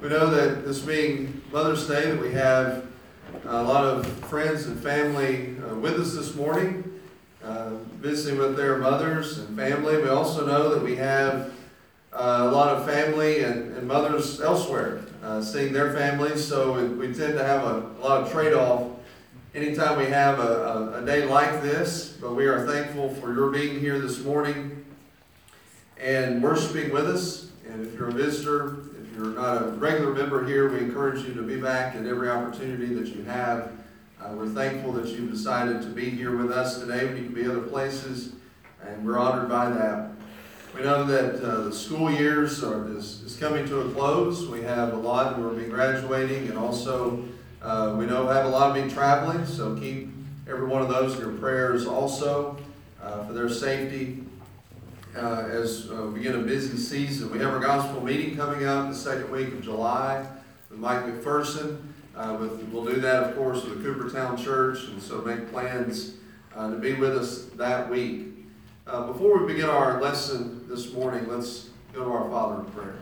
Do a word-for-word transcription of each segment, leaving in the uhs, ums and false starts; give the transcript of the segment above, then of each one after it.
We know that this being Mother's Day, that we have a lot of friends and family uh, with us this morning, uh, visiting with their mothers and family. We also know that we have uh, a lot of family and, and mothers elsewhere uh, seeing their families, so we, we tend to have a, a lot of trade-off anytime we have a, a, a day like this. But we are thankful for your being here this morning and worshiping with us. And if you're a visitor, if you're not a regular member here, we encourage you to be back at every opportunity that you have. Uh, we're thankful that you've decided to be here with us today when you can be other places, and we're honored by that. We know that uh, the school years are, is, is coming to a close. We have a lot who will be graduating, and also uh, we know have a lot of be traveling, so keep every one of those in your prayers also uh, for their safety. Uh, as uh, we begin a busy season. We have our gospel meeting coming up the second week of July with Mike McPherson. Uh, with, we'll do that, of course, with the Coopertown Church, and so make plans uh, to be with us that week. Uh, before we begin our lesson this morning, let's go to our Father in prayer.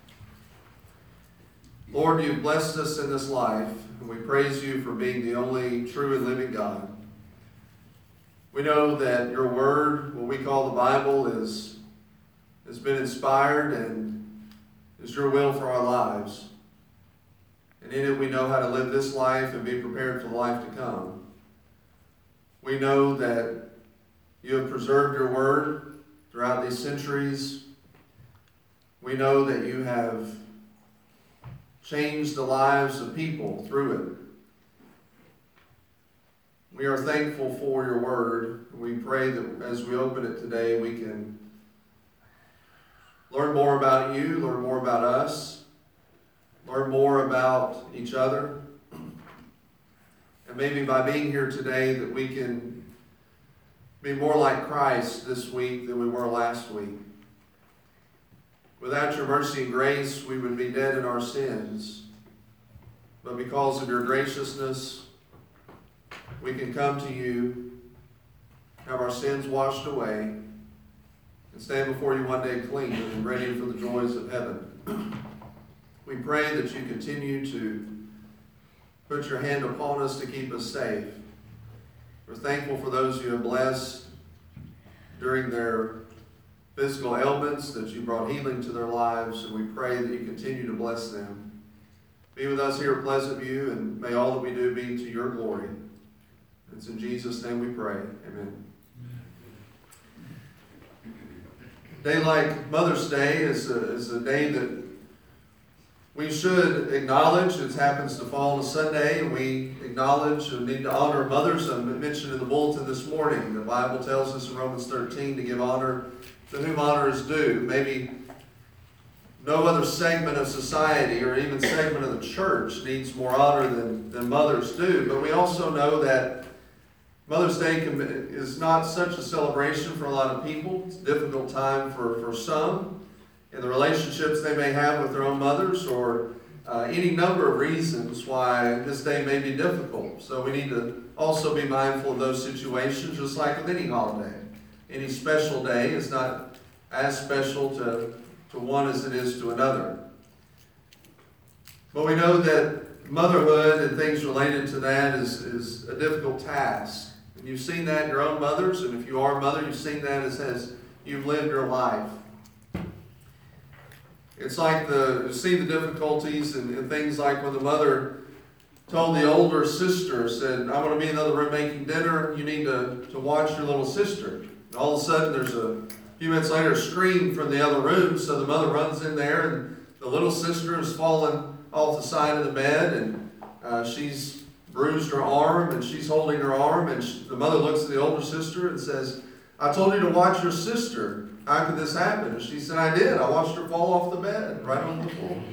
Lord, you've blessed us in this life, and we praise you for being the only true and living God. We know that your word, what we call the Bible, is has been inspired and is your will for our lives. And in it we know how to live this life and be prepared for the life to come. We know that you have preserved your word throughout these centuries. We know that you have changed the lives of people through it. We are thankful for your word. We pray that as we open it today, we can learn more about you, learn more about us, learn more about each other. And maybe by being here today that we can be more like Christ this week than we were last week. Without your mercy and grace, we would be dead in our sins. But because of your graciousness, we can come to you, have our sins washed away, and stand before you one day clean and ready for the joys of heaven. We pray that you continue to put your hand upon us to keep us safe. We're thankful for those you have blessed during their physical ailments, that you brought healing to their lives, and we pray that you continue to bless them. Be with us here at Pleasant View, and may all that we do be to your glory. It's in Jesus' name we pray. Amen. A day like Mother's Day is a, is a day that we should acknowledge. It happens to fall on a Sunday, and we acknowledge and need to honor mothers. I mentioned in the bulletin this morning, the Bible tells us in Romans thirteen to give honor to whom honor is due. Maybe no other segment of society or even segment of the church needs more honor than, than mothers do. But we also know that Mother's Day can, is not such a celebration for a lot of people. It's a difficult time for, for some in the relationships they may have with their own mothers, or uh, any number of reasons why this day may be difficult. So we need to also be mindful of those situations, just like with any holiday. Any special day is not as special to, to one as it is to another. But we know that motherhood and things related to that is, is a difficult task. And you've seen that in your own mothers, and if you are a mother, you've seen that as, as you've lived your life. It's like the, you see the difficulties and, and things like when the mother told the older sister, said, I'm going to be in the other room making dinner, you need to, to watch your little sister. And all of a sudden there's a few minutes later a scream from the other room, so the mother runs in there, and the little sister is fallen off the side of the bed, and uh, she's bruised her arm, and she's holding her arm, and she, the mother looks at the older sister and says, I told you to watch your sister. How could this happen? And she said, I did. I watched her fall off the bed, right on the floor.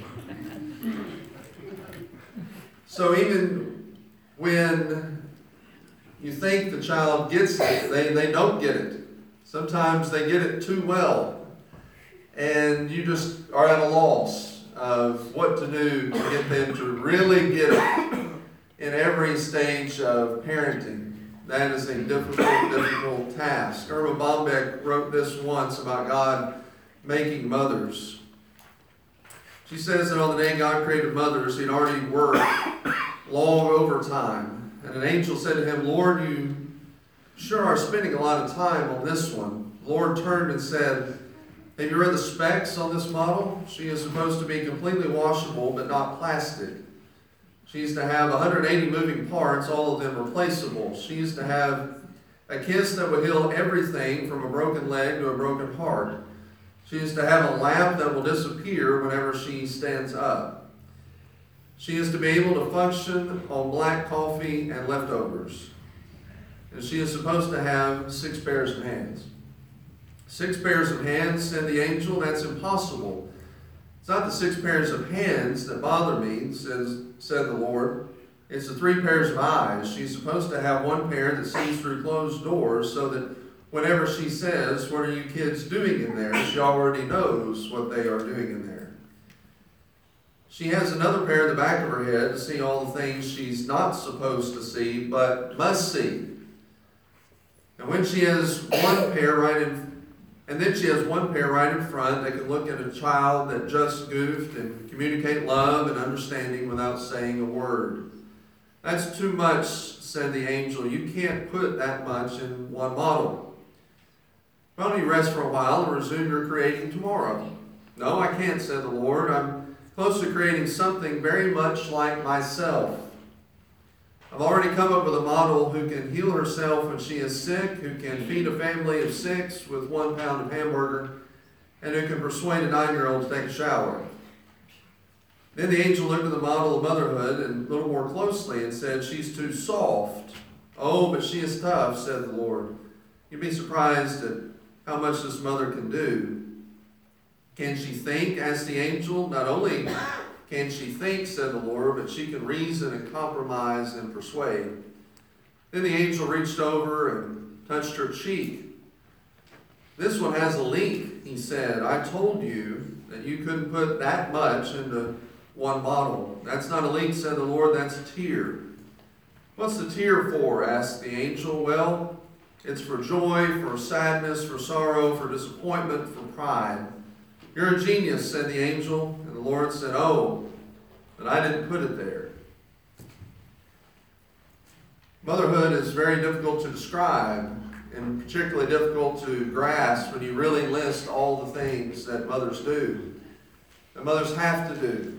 So even when you think the child gets it, they, they don't get it. Sometimes they get it too well, and you just are at a loss of what to do to get them to really get it in every stage of parenting. That is a difficult, difficult task. Erma Bombeck wrote this once about God making mothers. She says that on the day God created mothers, he'd already worked long overtime. And an angel said to him, Lord, you sure are spending a lot of time on this one. The Lord turned and said, have you read the specs on this model? She is supposed to be completely washable, but not plastic. She's to have one hundred eighty moving parts, all of them replaceable. She's to have a kiss that will heal everything from a broken leg to a broken heart. She is to have a lamp that will disappear whenever she stands up. She is to be able to function on black coffee and leftovers. And she is supposed to have six pairs of hands. Six pairs of hands, said the angel, that's impossible. It's not the six pairs of hands that bother me, says, said the Lord. It's the three pairs of eyes. She's supposed to have one pair that sees through closed doors so that whenever she says, what are you kids doing in there? She already knows what they are doing in there. She has another pair in the back of her head to see all the things she's not supposed to see, but must see. And when she has one pair right in And then she has one pair right in front that can look at a child that just goofed and communicate love and understanding without saying a word. That's too much, said the angel. You can't put that much in one model. Why don't you rest for a while and resume your creating tomorrow? No, I can't, said the Lord. I'm close to creating something very much like myself. I've already come up with a model who can heal herself when she is sick, who can feed a family of six with one pound of hamburger, and who can persuade a nine-year-old to take a shower. Then the angel looked at the model of motherhood and a little more closely and said, she's too soft. Oh, but she is tough, said the Lord. You'd be surprised at how much this mother can do. Can she think? Asked the angel. Not only can she think, said the Lord, but she can reason and compromise and persuade. Then the angel reached over and touched her cheek. This one has a leak, he said. I told you that you couldn't put that much into one bottle. That's not a leak, said the Lord, that's a tear. What's the tear for? Asked the angel. Well, it's for joy, for sadness, for sorrow, for disappointment, for pride. You're a genius, said the angel. And the Lord said, oh, but I didn't put it there. Motherhood is very difficult to describe and particularly difficult to grasp when you really list all the things that mothers do, that mothers have to do.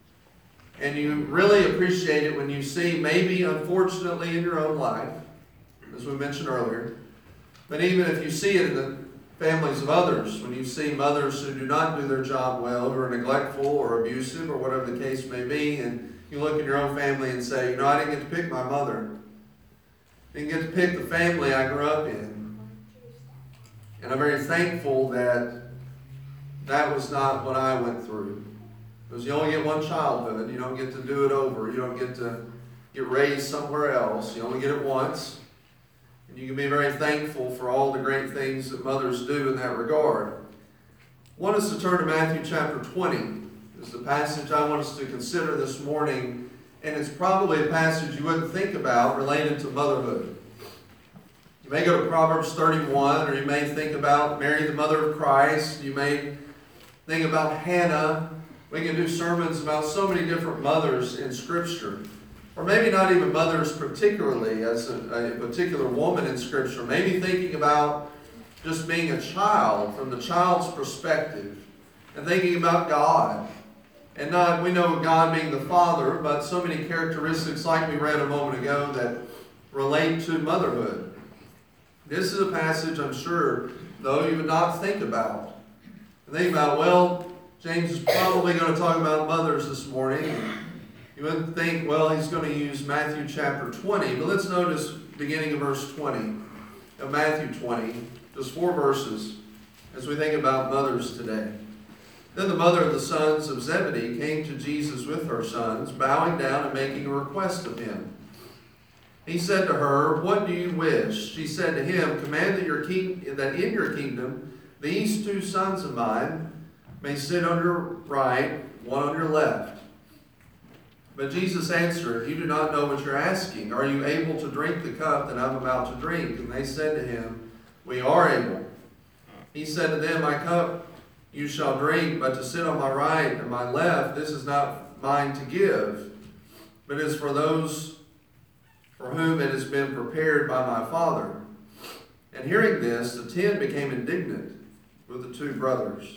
And you really appreciate it when you see, maybe unfortunately in your own life, as we mentioned earlier, but even if you see it in the families of others, when you see mothers who do not do their job well, who are neglectful or abusive or whatever the case may be, and you look in your own family and say, you know, I didn't get to pick my mother. I didn't get to pick the family I grew up in. And I'm very thankful that that was not what I went through. Because you only get one childhood. You don't get to do it over. You don't get to get raised somewhere else. You only get it once. And you can be very thankful for all the great things that mothers do in that regard. I want us to turn to Matthew chapter twenty. This is the passage I want us to consider this morning. And it's probably a passage you wouldn't think about related to motherhood. You may go to Proverbs thirty-one, or you may think about Mary, the mother of Christ. You may think about Hannah. We can do sermons about so many different mothers in Scripture. Or maybe not even mothers particularly as a, a particular woman in Scripture. Maybe thinking about just being a child from the child's perspective. And thinking about God. And not, we know God being the Father, but so many characteristics like we read a moment ago that relate to motherhood. This is a passage I'm sure, though, you would not think about. Think about, well, James is probably going to talk about mothers this morning. You wouldn't think, well, he's going to use Matthew chapter twenty. But let's notice beginning of verse twenty of Matthew twenty. Just four verses as we think about mothers today. Then the mother of the sons of Zebedee came to Jesus with her sons, bowing down and making a request of him. He said to her, what do you wish? She said to him, command that, your king, that in your kingdom these two sons of mine may sit on your right, one on your left. But Jesus answered, you do not know what you're asking. Are you able to drink the cup that I'm about to drink? And they said to him, we are able. He said to them, my cup you shall drink, but to sit on my right and my left, this is not mine to give, but is for those for whom it has been prepared by my Father. And hearing this, the ten became indignant with the two brothers.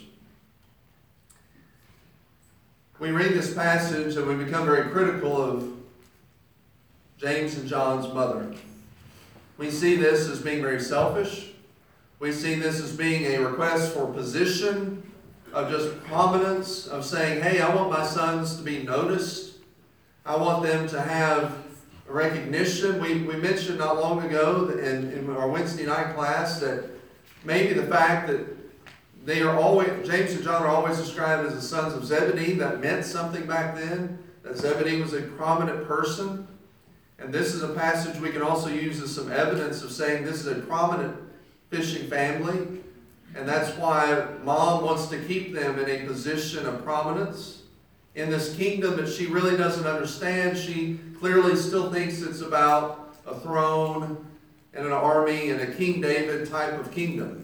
We read this passage and we become very critical of James and John's mother. We see this as being very selfish. We see this as being a request for position, of just prominence, of saying, hey, I want my sons to be noticed. I want them to have recognition. We, we mentioned not long ago that in, in our Wednesday night class that maybe the fact that they are always, James and John are always described as the sons of Zebedee, that meant something back then, that Zebedee was a prominent person. And this is a passage we can also use as some evidence of saying this is a prominent fishing family. And that's why mom wants to keep them in a position of prominence in this kingdom that she really doesn't understand. She clearly still thinks it's about a throne and an army and a King David type of kingdom.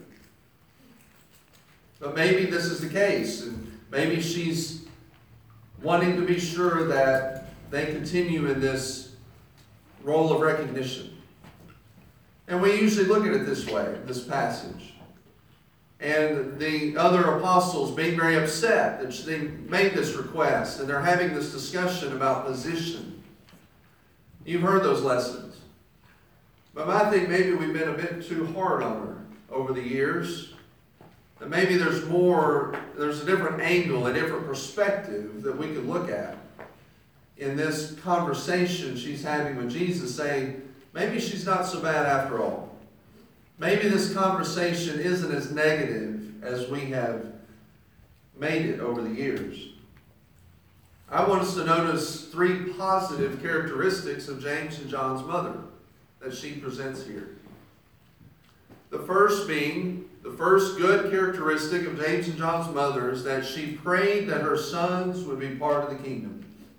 But maybe this is the case, and maybe she's wanting to be sure that they continue in this role of recognition. And we usually look at it this way, this passage. And the other apostles being very upset that they made this request, and they're having this discussion about position. You've heard those lessons. But I think maybe we've been a bit too hard on her over the years. That maybe there's more, there's a different angle, a different perspective that we could look at in this conversation she's having with Jesus, saying, maybe she's not so bad after all. Maybe this conversation isn't as negative as we have made it over the years. I want us to notice three positive characteristics of James and John's mother that she presents here. The first being, the first good characteristic of James and John's mother is that she prayed that her sons would be part of the kingdom.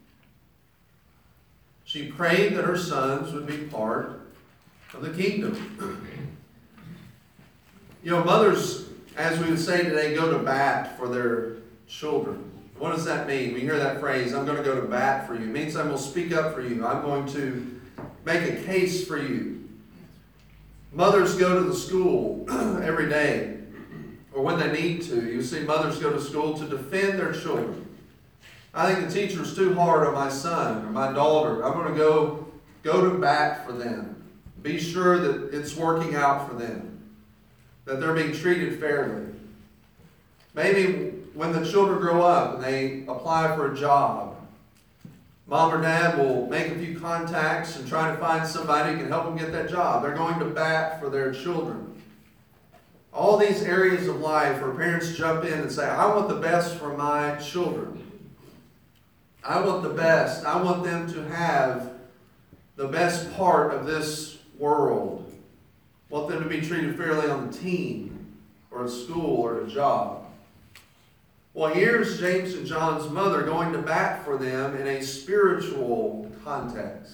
She prayed that her sons would be part of the kingdom. You know, mothers, as we would say today, go to bat for their children. What does that mean? We hear that phrase, I'm going to go to bat for you. It means I will speak up for you. I'm going to make a case for you. Mothers go to the school every day, or when they need to. You see mothers go to school to defend their children. I think the teacher's too hard on my son or my daughter. I'm going to go, go to bat for them. Be sure that it's working out for them, that they're being treated fairly. Maybe when the children grow up and they apply for a job, mom or dad will make a few contacts and try to find somebody who can help them get that job. They're going to bat for their children. All these areas of life where parents jump in and say, I want the best for my children. I want the best. I want them to have the best part of this world. Want them to be treated fairly on the team or at school or at a job. Well, here's James and John's mother going to bat for them in a spiritual context.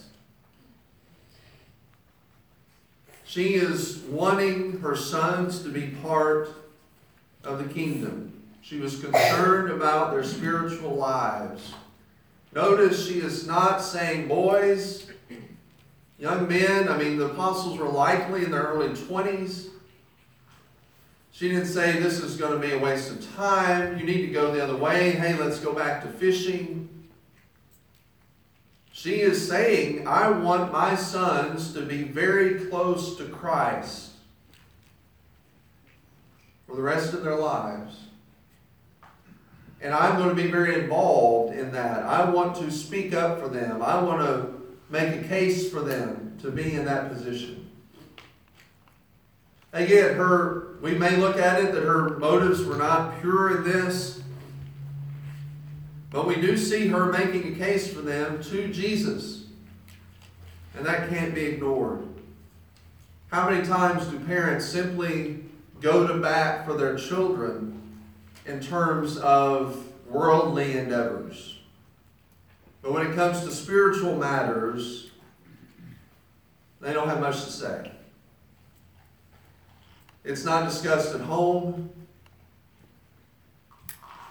She is wanting her sons to be part of the kingdom. She was concerned about their spiritual lives. Notice she is not saying, boys, young men, I mean, the apostles were likely in their early twenties. She didn't say this is going to be a waste of time. You need to go the other way. Hey, let's go back to fishing. She is saying, I want my sons to be very close to Christ for the rest of their lives. And I'm going to be very involved in that. I want to speak up for them. I want to make a case for them to be in that position. Again, her, we may look at it that her motives were not pure in this, but we do see her making a case for them to Jesus. And that can't be ignored. How many times do parents simply go to bat for their children in terms of worldly endeavors? But when it comes to spiritual matters, they don't have much to say. It's not discussed at home.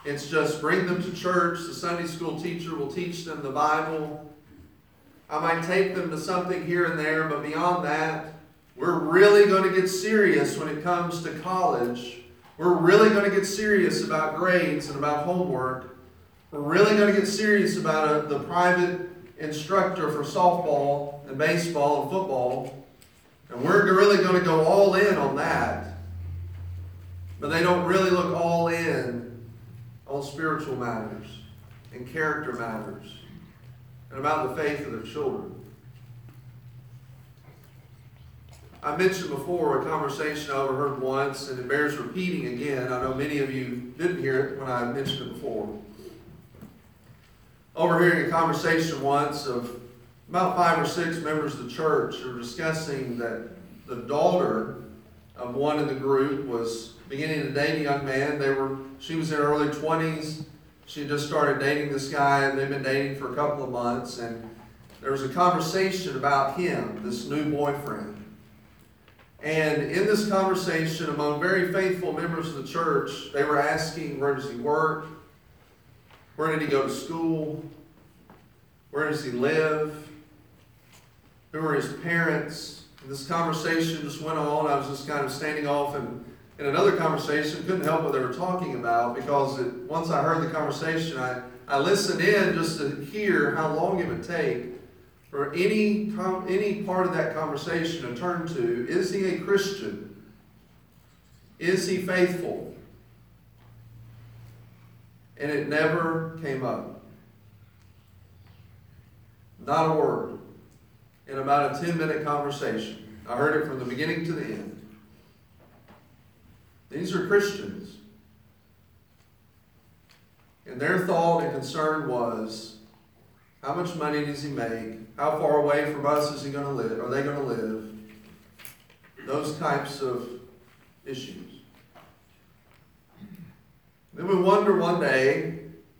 It's just bring them to church. The Sunday school teacher will teach them the Bible. I might take them to something here and there, but beyond that, we're really going to get serious when it comes to college. We're really going to get serious about grades and about homework. We're really going to get serious about a, the private instructor for softball and baseball and football. And we're really going to go all in on that. But they don't really look all in on spiritual matters and character matters and about the faith of their children. I mentioned before a conversation I overheard once, and it bears repeating again. I know many of you didn't hear it when I mentioned it before. Overhearing a conversation once of about five or six members of the church who were discussing that the daughter of one in the group was beginning to date a young man. They were, she was in her early twenties. She had just started dating this guy, and they'd been dating for a couple of months. And there was a conversation about him, this new boyfriend. And in this conversation, among very faithful members of the church, they were asking, where does he work? Where did he go to school? Where does he live? Who are his parents? And this conversation just went on. I was just kind of standing off and in another conversation, couldn't help what they were talking about, because it, once I heard the conversation, I, I listened in just to hear how long it would take for any, any part of that conversation to turn to, is he a Christian? Is he faithful? And it never came up. Not a word. In about a ten-minute conversation. I heard it from the beginning to the end. These are Christians. And their thought and concern was, how much money does he make? How far away from us is he going to live? Are they going to live? Those types of issues. Then we wonder one day,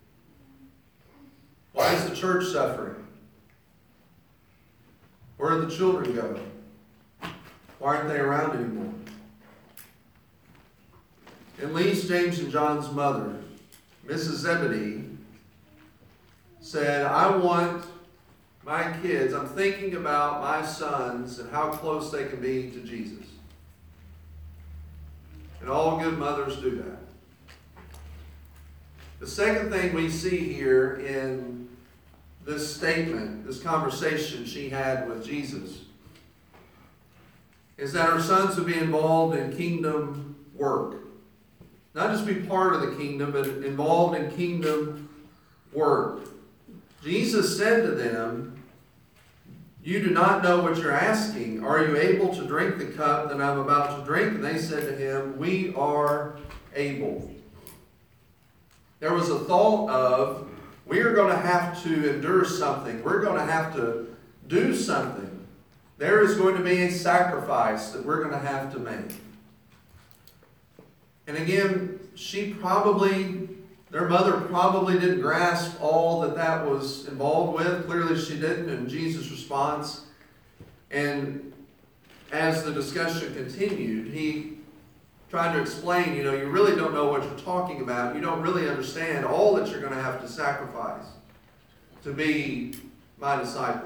why is the church suffering? Where did the children go? Why aren't they around anymore? At least James and John's mother, Missus Zebedee, said, I want my kids, I'm thinking about my sons and how close they can be to Jesus. And all good mothers do that. The second thing we see here in this statement, this conversation she had with Jesus, is that her sons would be involved in kingdom work. Not just be part of the kingdom, but involved in kingdom work. Jesus said to them, you do not know what you're asking. Are you able to drink the cup that I'm about to drink? And they said to him, we are able. There was a thought of, we are going to have to endure something. We're going to have to do something. There is going to be a sacrifice that we're going to have to make. And again, she probably, their mother probably didn't grasp all that that was involved with. Clearly she didn't in Jesus' response. And as the discussion continued, he tried to explain, you know, you really don't know what you're talking about. You don't really understand all that you're going to have to sacrifice to be my disciple.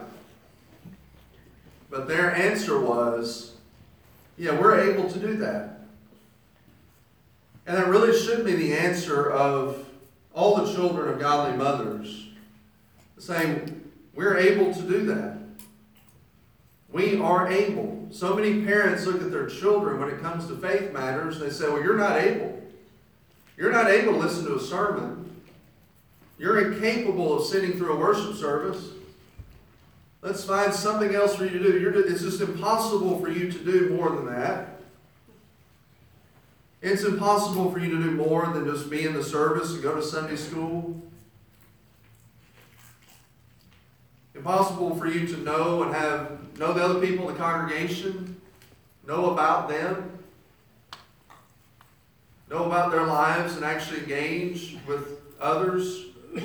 But their answer was, yeah, we're able to do that. And that really should be the answer of all the children of godly mothers, saying, we're able to do that. We are able. So many parents look at their children when it comes to faith matters, they say, well, you're not able. You're not able to listen to a sermon. You're incapable of sitting through a worship service. Let's find something else for you to do. You're, it's just impossible for you to do more than that. It's impossible for you to do more than just be in the service and go to Sunday school. Impossible for you to know and have know the other people in the congregation, know about them, know about their lives and actually engage with others.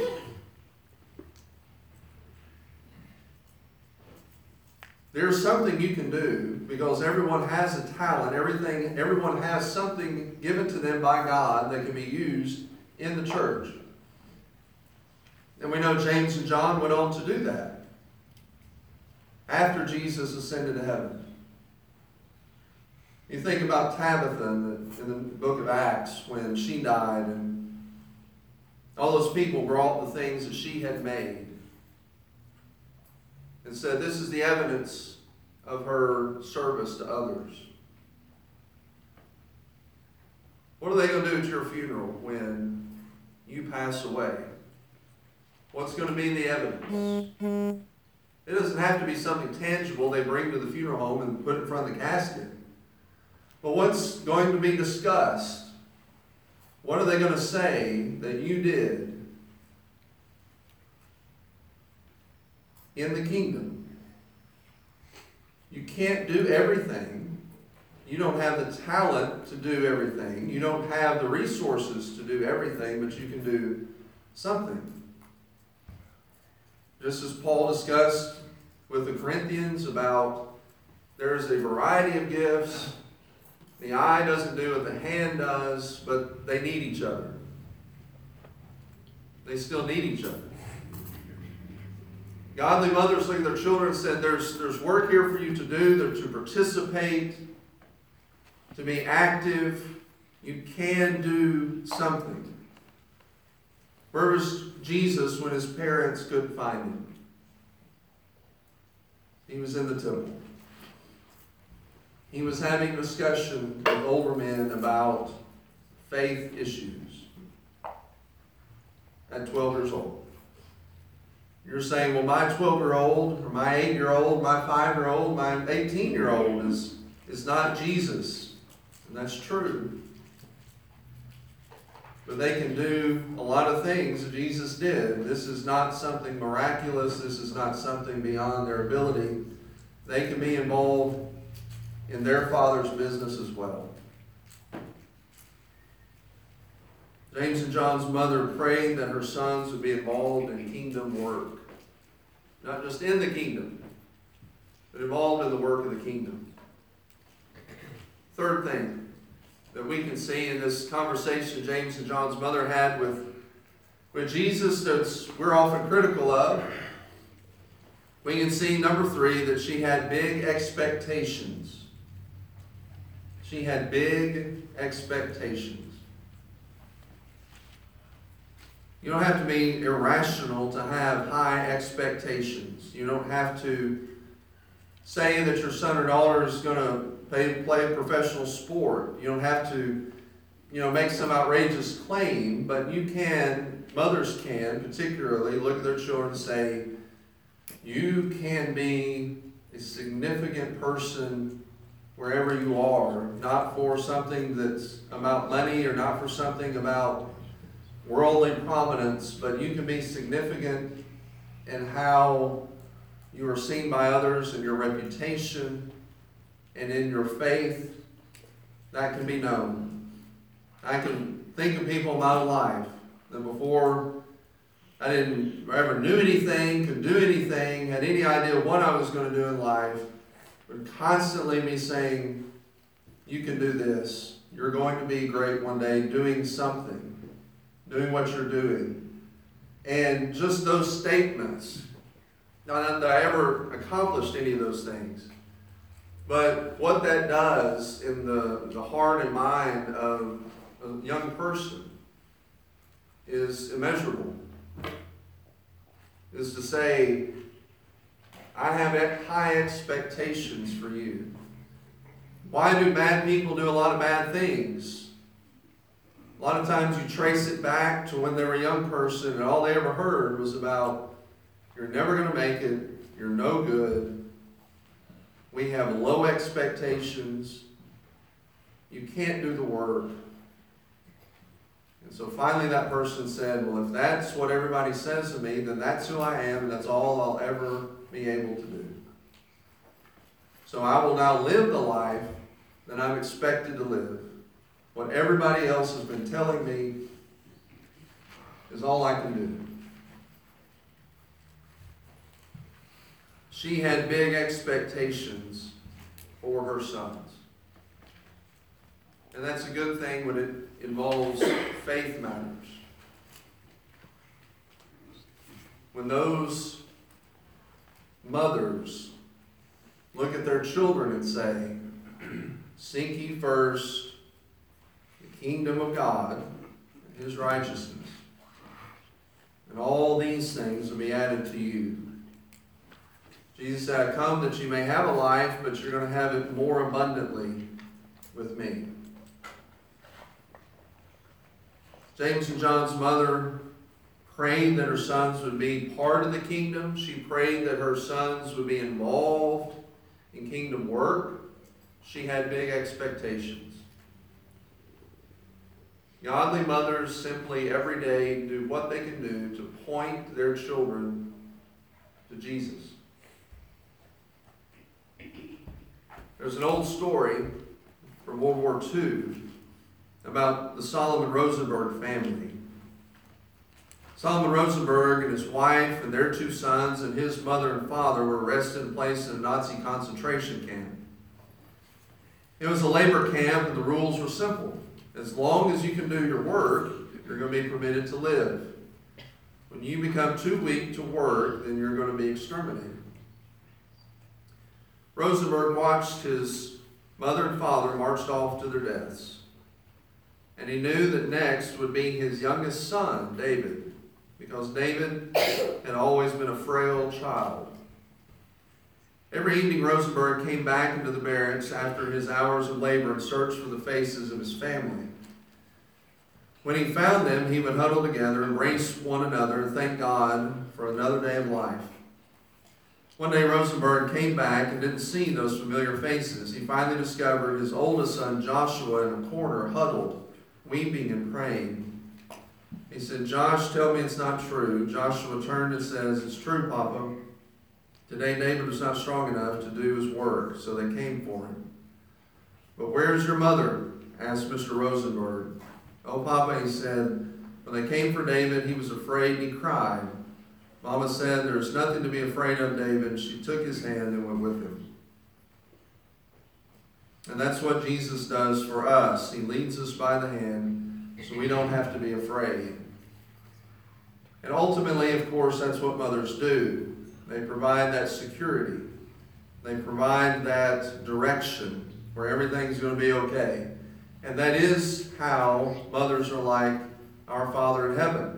There's something you can do because everyone has a talent. Everything, everyone has something given to them by God that can be used in the church. And we know James and John went on to do that after Jesus ascended to heaven. You think about Tabitha in the, in the book of Acts when she died, and all those people brought the things that she had made and said, this is the evidence of her service to others. What are they going to do at your funeral when you pass away? What's going to be the evidence? It doesn't have to be something tangible they bring to the funeral home and put in front of the casket. But what's going to be discussed? What are they going to say that you did in the kingdom? You can't do everything. You don't have the talent to do everything. You don't have the resources to do everything, but you can do something. Just as Paul discussed with the Corinthians about there's a variety of gifts. The eye doesn't do what the hand does, but they need each other. They still need each other. Godly mothers look at their children and said, there's, there's work here for you to do, to participate, to be active. You can do something. Where was Jesus when his parents couldn't find him? He was in the temple. He was having a discussion with older men about faith issues at twelve years old. You're saying, well, my twelve-year-old, or my eight-year-old, my five-year-old, my eighteen-year-old is, is not Jesus. And that's true. But they can do a lot of things that Jesus did. This is not something miraculous. This is not something beyond their ability. They can be involved in their Father's business as well. James and John's mother prayed that her sons would be involved in kingdom work. Not just in the kingdom, but involved in the work of the kingdom. Third thing that we can see in this conversation James and John's mother had with, with Jesus that we're often critical of, we can see, number three, that she had big expectations. She had big expectations. You don't have to be irrational to have high expectations. You don't have to say that your son or daughter is going to play, play a professional sport. You don't have to, you know, make some outrageous claim, but you can, mothers can particularly look at their children and say, you can be a significant person wherever you are, not for something that's about money or not for something about worldly prominence, but you can be significant in how you are seen by others and your reputation and in your faith. That can be known. I can think of people in my own life that before I didn't ever knew anything, could do anything, had any idea what I was going to do in life, would constantly be saying, you can do this. You're going to be great one day doing something, doing what you're doing. And just those statements, not that I ever accomplished any of those things, but what that does in the, the heart and mind of a young person is immeasurable. Is to say, I have high expectations for you. Why do bad people do a lot of bad things? A lot of times you trace it back to when they were a young person and all they ever heard was about, you're never going to make it, you're no good, we have low expectations, you can't do the work. And so finally that person said, well, if that's what everybody says to me, then that's who I am, and that's all I'll ever be able to do. So I will now live the life that I'm expected to live. What everybody else has been telling me is all I can do. She had big expectations for her sons. And that's a good thing when it involves faith matters. when those mothers look at their children and say, seek ye first the kingdom of God and his righteousness, and all these things will be added to you. Jesus said, I come that you may have a life, but you're going to have it more abundantly with me. James and John's mother prayed that her sons would be part of the kingdom. She prayed that her sons would be involved in kingdom work. She had big expectations. Godly mothers simply every day do what they can do to point their children to Jesus. There's an old story from World War Two about the Solomon Rosenberg family. Solomon Rosenberg and his wife and their two sons and his mother and father were arrested and placed in a Nazi concentration camp. It was a labor camp, and the rules were simple. As long as you can do your work, you're going to be permitted to live. When you become too weak to work, then you're going to be exterminated. Rosenberg watched his mother and father marched off to their deaths. And he knew that next would be his youngest son, David, because David had always been a frail child. Every evening, Rosenberg came back into the barracks after his hours of labor and searched for the faces of his family. When he found them, he would huddle together, embrace one another, and thank God for another day of life. One day, Rosenberg came back and didn't see those familiar faces. He finally discovered his oldest son, Joshua, in a corner, huddled, weeping and praying. He said, Josh, tell me it's not true. Joshua turned and says, it's true, Papa. Today David was not strong enough to do his work, so they came for him. But where's your mother? Asked Mister Rosenberg. Oh, Papa, he said, when they came for David, he was afraid and he cried. Mama said, there's nothing to be afraid of, David. She took his hand and went with him. And that's what Jesus does for us. He leads us by the hand so we don't have to be afraid. And ultimately, of course, that's what mothers do. They provide that security. They provide that direction where everything's going to be okay. And that is how mothers are like our Father in heaven.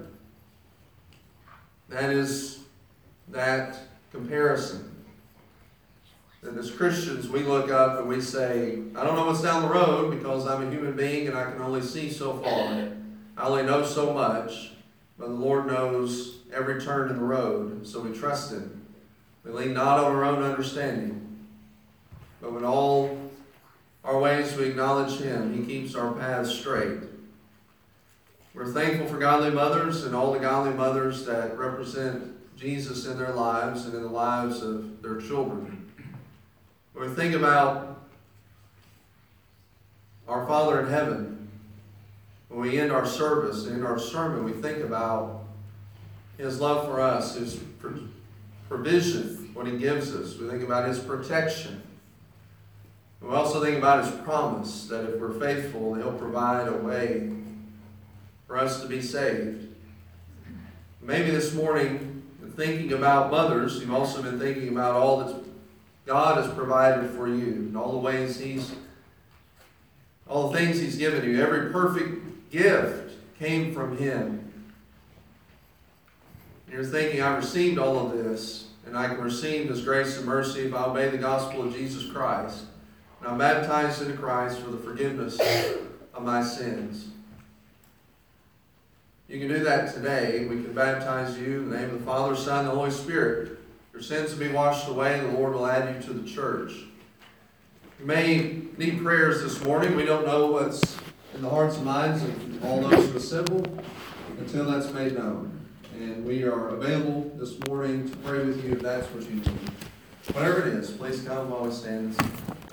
That is that comparison. That as Christians, we look up and we say, I don't know what's down the road because I'm a human being and I can only see so far. I only know so much. But the Lord knows every turn in the road, so we trust Him. We lean not on our own understanding, but in all our ways we acknowledge Him. He keeps our paths straight. We're thankful for godly mothers and all the godly mothers that represent Jesus in their lives and in the lives of their children. When we think about our Father in heaven, when we end our service and in our sermon, we think about His love for us, His provision, what He gives us. We think about His protection. We also think about His promise that if we're faithful, He'll provide a way for us to be saved. Maybe this morning, in thinking about mothers, you've also been thinking about all that God has provided for you and all the ways He's, all the things He's given you. Every perfect gift came from Him. And you're thinking, I received all of this, and I can receive His grace and mercy if I obey the gospel of Jesus Christ. And I'm baptized into Christ for the forgiveness of my sins. You can do that today. We can baptize you in the name of the Father, Son, and the Holy Spirit. Your sins will be washed away, and the Lord will add you to the church. You may need prayers this morning. We don't know what's in the hearts and minds of all those who assemble until that's made known. And we are available this morning to pray with you if that's what you need. Whatever it is, please come while we stand and sing.